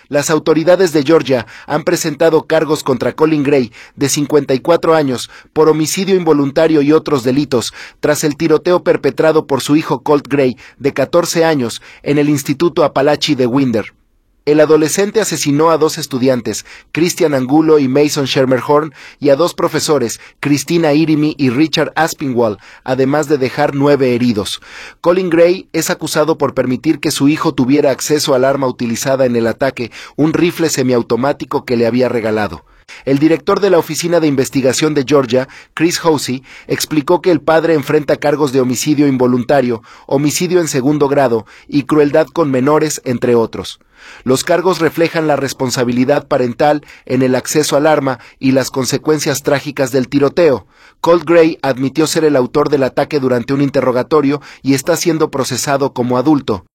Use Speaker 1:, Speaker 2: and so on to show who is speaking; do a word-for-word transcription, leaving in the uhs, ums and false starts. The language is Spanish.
Speaker 1: Las autoridades de Georgia han presentado cargos contra Colin Gray, de cincuenta y cuatro años, por homicidio involuntario y otros delitos, tras el tiroteo perpetrado por su hijo Colt Gray, de catorce años, en el Instituto Apalachee de Winder. El adolescente asesinó a dos estudiantes, Christian Angulo y Mason Schermerhorn, y a dos profesores, Christina Irimi y Richard Aspinwall, además de dejar nueve heridos. Colin Gray es acusado por permitir que su hijo tuviera acceso al arma utilizada en el ataque, un rifle semiautomático que le había regalado. El director de la Oficina de Investigación de Georgia, Chris Housey, explicó que el padre enfrenta cargos de homicidio involuntario, homicidio en segundo grado y crueldad con menores, entre otros. Los cargos reflejan la responsabilidad parental en el acceso al arma y las consecuencias trágicas del tiroteo. Colt Gray admitió ser el autor del ataque durante un interrogatorio y está siendo procesado como adulto.